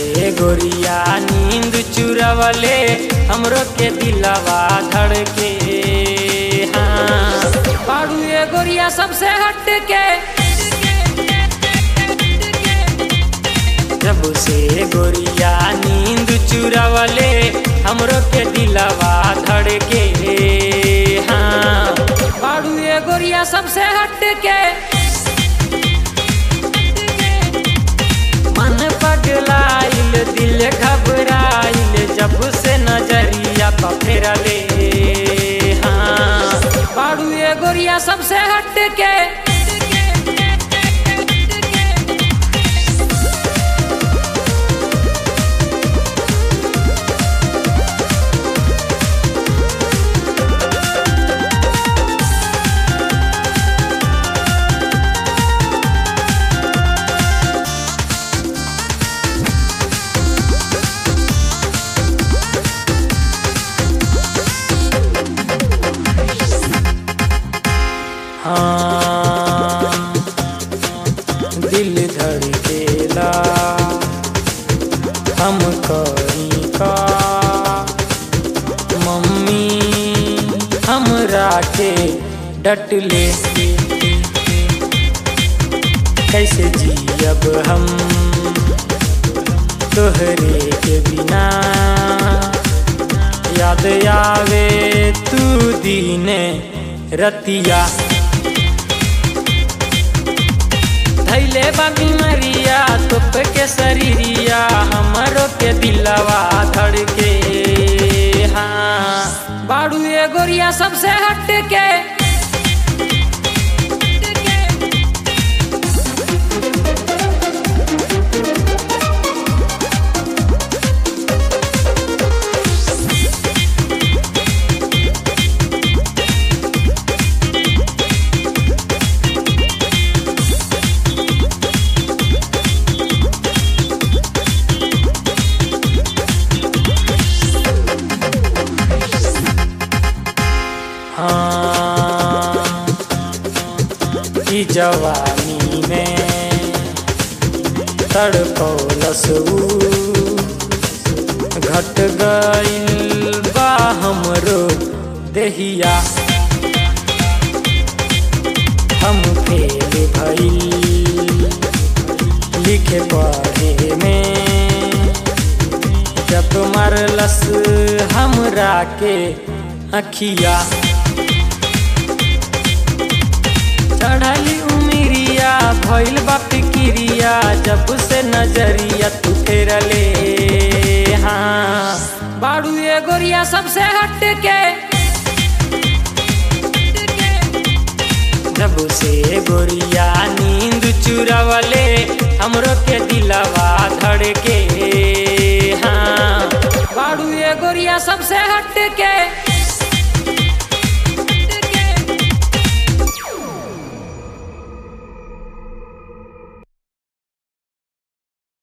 से गोरिया नींद चुरावले हमरो के दिलवा धड़के। हाँ बाड़ू ये गोरिया सबसे हट के, जब से गोरिया नींद चुरावले हमरो के दिलवा धड़के। हाँ बाड़ू ये गोरिया सबसे हट के, मन पगलाइल दिल घबराइल जब से नजरिया पफेरले। हाँ बाड़ू ये गोरिया सबसे हट के, हाँ दिल धड़केला हम करी का मम्मी हमरा के डटले। कैसे जियब हम तोहरे के बिना, याद आवे तू दीने रतिया। थैले बाबी मरिया तुप के शरीरिया हमरो के दिलवा धड़के। हाँ बाड़ू ये गोरिया सबसे हट के, हाँ ई जवानी में तड़पौलस घट गइल बा हमरो देहिया। हम फेल भइल लिखे पढ़े में, जब मरलस हमरा के अखिया। चढ़ली उमिरिया भइल बा फिकिरिया जब से नजरिया तू फेरले। हाँ बाड़ू ये गोरिया सबसे हट के, जब से गोरिया नींद चुरावले हमरो के दिलवा धड़के।